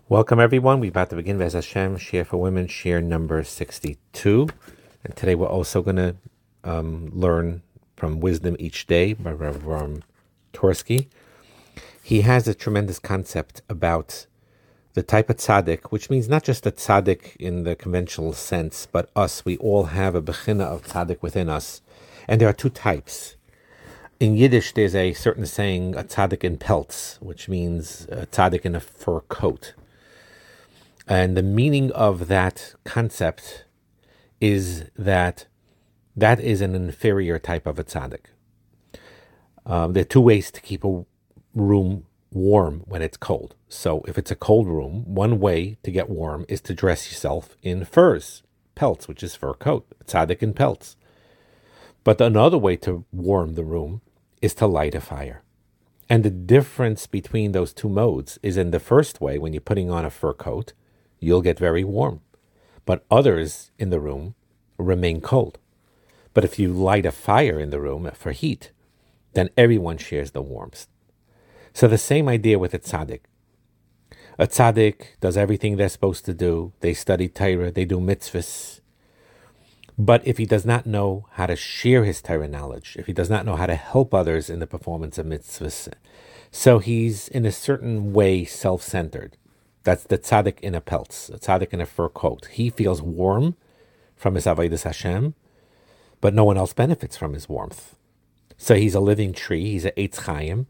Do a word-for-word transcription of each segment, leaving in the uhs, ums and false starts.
Welcome, everyone. We're about to begin Vez Hashem, Share for Women, Share number sixty-two. And today we're also going to um, learn from Wisdom Each Day by Rav Ram Torsky. He has a tremendous concept about the type of tzaddik, which means not just a tzaddik in the conventional sense, but us. We all have a bechina of tzaddik within us. And there are two types. In Yiddish, there's a certain saying, a tzaddik in pelts, which means a tzaddik in a fur coat. And the meaning of that concept is that that is an inferior type of a tzaddik. Um, there are two ways to keep a room warm when it's cold. So if it's a cold room, one way to get warm is to dress yourself in furs, pelts, which is fur coat, tzaddik in pelts. But another way to warm the room is to light a fire. And the difference between those two modes is in the first way, when you're putting on a fur coat, you'll get very warm. But others in the room remain cold. But if you light a fire in the room for heat, then everyone shares the warmth. So the same idea with a tzaddik. A tzaddik does everything they're supposed to do. They study Torah, they do mitzvahs. But if he does not know how to share his Torah knowledge, if he does not know how to help others in the performance of mitzvahs, so he's in a certain way self-centered. That's the tzaddik in a pelts, a tzaddik in a fur coat. He feels warm from his avodas Hashem, but no one else benefits from his warmth. So he's a living tree. He's a eitz chaim.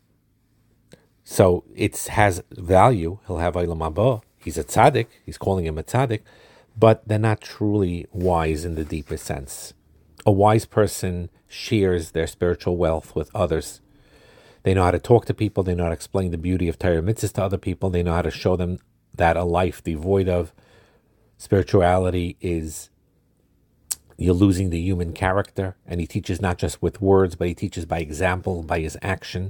So it has value. He'll have olam haba. He's a tzaddik. He's calling him a tzaddik, but they're not truly wise in the deepest sense. A wise person shares their spiritual wealth with others. They know how to talk to people. They know how to explain the beauty of Torah mitzvahs to other people. They know how to show them that a life devoid of spirituality is you're losing the human character. And he teaches not just with words, but he teaches by example, by his action.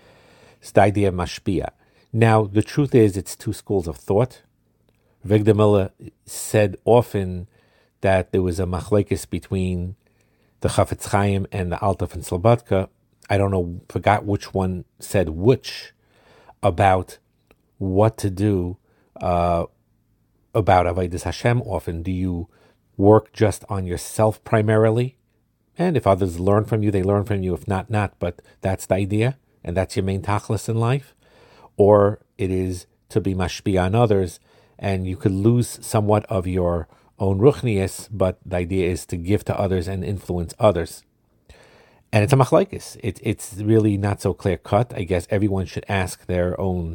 It's the idea of mashpia. Now, the truth is, it's two schools of thought. Avigdor Miller said often that there was a machlekes between the Chafetz Chaim and the Alter von Slobodka. I don't know, forgot which one said which, about what to do uh, about avodas Hashem often. Do you work just on yourself primarily? And if others learn from you, they learn from you. If not, not. But that's the idea, and that's your main tachlis in life. Or it is to be mashpia on others, and you could lose somewhat of your own ruchnius, but the idea is to give to others and influence others. And it's a machlekes. It, it's really not so clear cut. I guess everyone should ask their own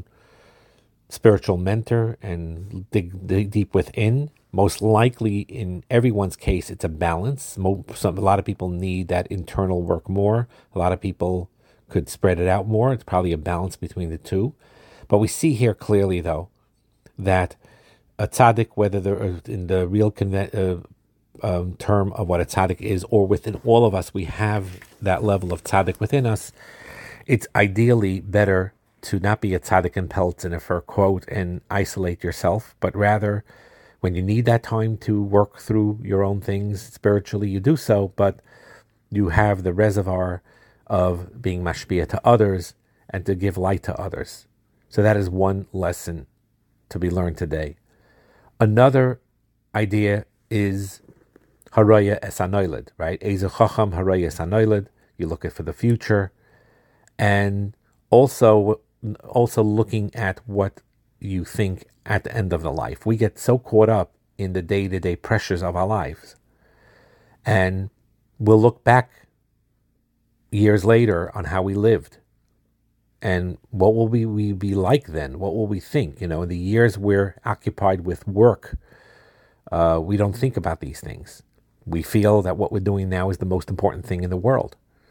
spiritual mentor and dig, dig deep within. Most likely, in everyone's case, it's a balance. Most, some, a lot of people need that internal work more. A lot of people could spread it out more. It's probably a balance between the two. But we see here clearly, though, that a tzaddik, whether they're in the real conven- uh, Um, term of what a tzaddik is, or within all of us, we have that level of tzaddik within us. It's ideally better to not be a tzaddik in pelts and a fur coat and isolate yourself, but rather, when you need that time to work through your own things spiritually, you do so, but you have the reservoir of being mashpia to others and to give light to others. So that is one lesson to be learned today. Another idea is Haraya es hanoiled, right? Eze chacham haraya es hanoiled. You look at for the future, and also also looking at what you think at the end of the life. We get so caught up in the day-to-day pressures of our lives, and we'll look back years later on how we lived, and what will we, we be like then? What will we think? You know, in the years we're occupied with work, uh, we don't think about these things. We feel that what we're doing now is the most important thing in the world.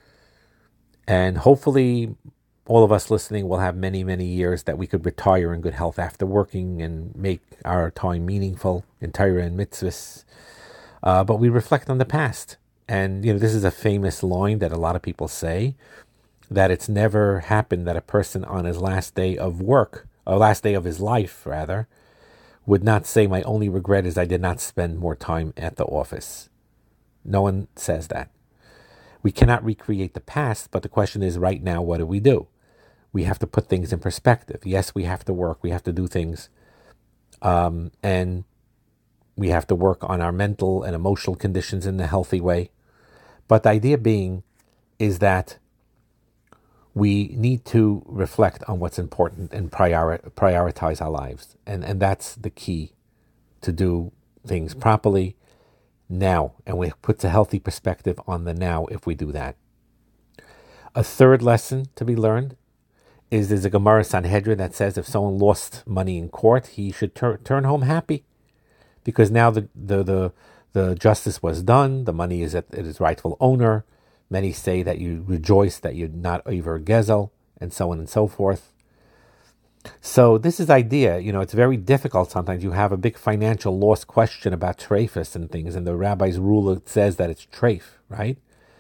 And hopefully all of us listening will have many, many years that we could retire in good health after working and make our time meaningful in Torah and mitzvahs. Uh, but we reflect on the past. And, you know, this is a famous line that a lot of people say, that it's never happened that a person on his last day of work, or last day of his life, rather, would not say, my only regret is I did not spend more time at the office. No one says that. We cannot recreate the past, but the question is, right now, what do we do? We have to put things in perspective. Yes, we have to work, we have to do things, um, and we have to work on our mental and emotional conditions in a healthy way. But the idea being is that we need to reflect on what's important and priori- prioritize our lives. And, and that's the key to do things properly now. And we put a healthy perspective on the now if we do that. A third lesson to be learned is there's a Gemara Sanhedrin that says if someone lost money in court, he should tur- turn home happy, because now the, the, the, the justice was done, the money is at its rightful owner. Many say that you rejoice that you're not over gezel, and so on and so forth. So this is idea, you know, it's very difficult sometimes. You have a big financial loss question about treifus and things, and the rabbi's rule says that it's treif, right?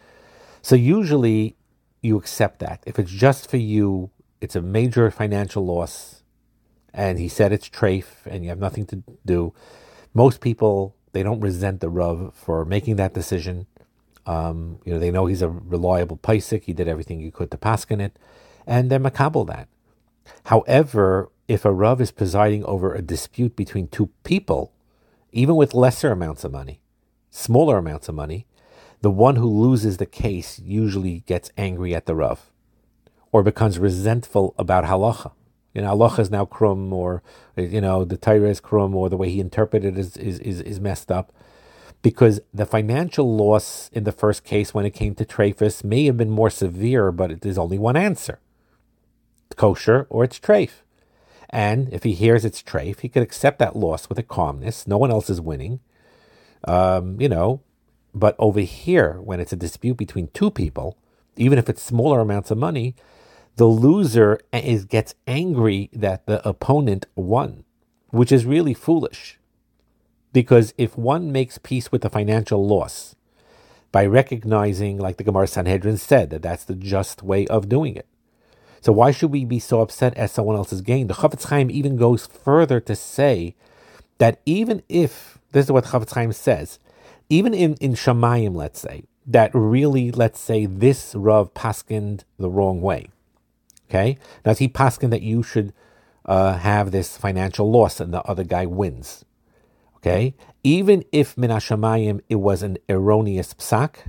So usually you accept that. If it's just for you, it's a major financial loss, and he said it's treif, and you have nothing to do. Most people, they don't resent the Rav for making that decision. Um, you know, they know he's a reliable paisik. He did everything he could to paskin it, and they're makabel that. However, if a Rav is presiding over a dispute between two people, even with lesser amounts of money, smaller amounts of money, the one who loses the case usually gets angry at the Rav or becomes resentful about halacha. You know, halacha is now krum, or, you know, the Torah is krum, or the way he interpreted it is, is, is, is messed up. Because the financial loss in the first case when it came to treifus may have been more severe, but there's only one answer. It's kosher or it's treif. And if he hears it's treif, he could accept that loss with a calmness. No one else is winning. Um, you know, but over here, when it's a dispute between two people, even if it's smaller amounts of money, the loser is gets angry that the opponent won, which is really foolish. Because if one makes peace with the financial loss by recognizing, like the Gemara Sanhedrin said, that that's the just way of doing it. So why should we be so upset at someone else's gain? The Chafetz Chaim even goes further to say that even if, this is what Chafetz Chaim says, even in, in Shamayim, let's say, that really, let's say, this Rav paskined the wrong way. Okay? Now, is he paskined that you should uh, have this financial loss and the other guy wins? Okay, even if min hashamayim it was an erroneous psak,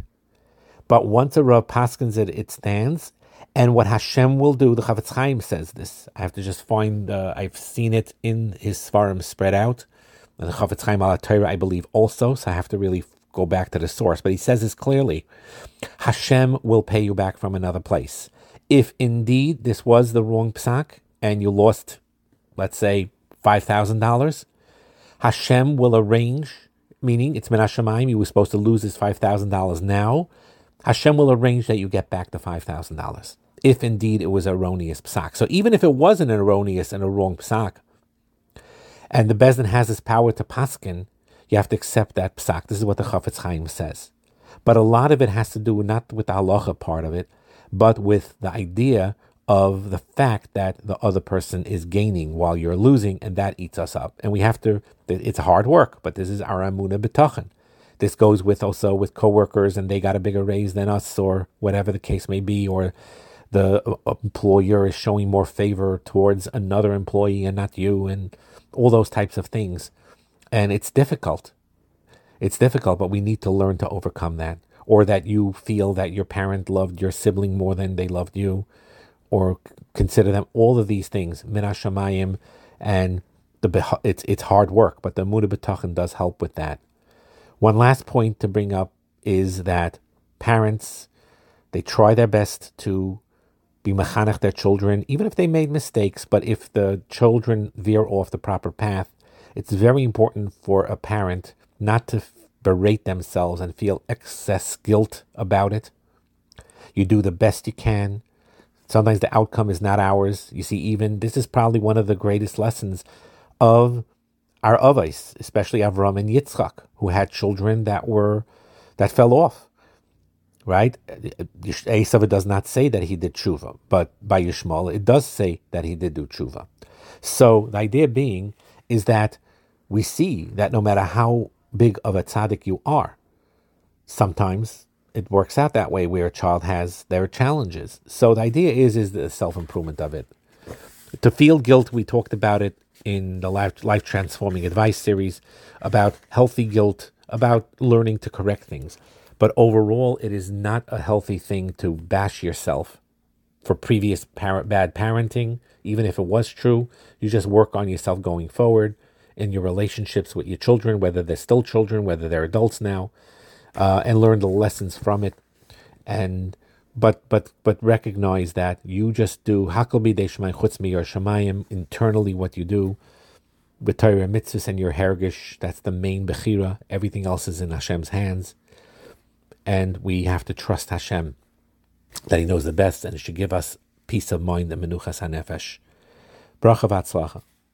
but once a Rav paskins it, it stands. And what Hashem will do, the Chafetz Chaim says this. I have to just find. Uh, I've seen it in his Svarim spread out. And the Chafetz Chaim al Torah, I believe, also. So I have to really go back to the source. But he says this clearly: Hashem will pay you back from another place. If indeed this was the wrong psak and you lost, let's say, five thousand dollars. Hashem will arrange, meaning it's min hashamayim, you were supposed to lose this five thousand dollars now. Hashem will arrange that you get back the five thousand dollars, if indeed it was erroneous psak. So even if it wasn't an erroneous and a wrong psak, and the Bezdin has this power to paskin, you have to accept that psak. This is what the Chafetz Chaim says. But a lot of it has to do not with the halacha part of it, but with the idea of the fact that the other person is gaining while you're losing, and that eats us up. And we have to, it's hard work, but this is our Amunah B'tachan. This goes with also with coworkers, and they got a bigger raise than us, or whatever the case may be, or the employer is showing more favor towards another employee and not you, and all those types of things. And it's difficult. It's difficult, but we need to learn to overcome that. Or that you feel that your parent loved your sibling more than they loved you, or consider them, all of these things, min hashamayim, and the it's it's hard work, but the Amunah B'tachan does help with that. One last point to bring up is that parents, they try their best to be mechanech their children, even if they made mistakes, but if the children veer off the proper path, it's very important for a parent not to berate themselves and feel excess guilt about it. You do the best you can. Sometimes the outcome is not ours. You see, even this is probably one of the greatest lessons of our avos, especially Avram and Yitzchak, who had children that were that fell off. Right? Esav does not say that he did tshuva, but by Yishmael it does say that he did do tshuva. So the idea being is that we see that no matter how big of a tzaddik you are, sometimes it works out that way where a child has their challenges. So the idea is is the self-improvement of it. To feel guilt, we talked about it in the Life, Life Transforming Advice series about healthy guilt, about learning to correct things. But overall, it is not a healthy thing to bash yourself for previous parent, bad parenting. Even if it was true, you just work on yourself going forward in your relationships with your children, whether they're still children, whether they're adults now, uh, and learn the lessons from it. And but but but recognize that you just do hakol b'yedei Shemai chutz miyar shamayim, internally what you do with Torah mitzvahs and your hergish. That's the main bechira. Everything else is in Hashem's hands, and we have to trust Hashem that He knows the best, and it should give us peace of mind and menuchas hanefesh. Bracha v'atzlacha.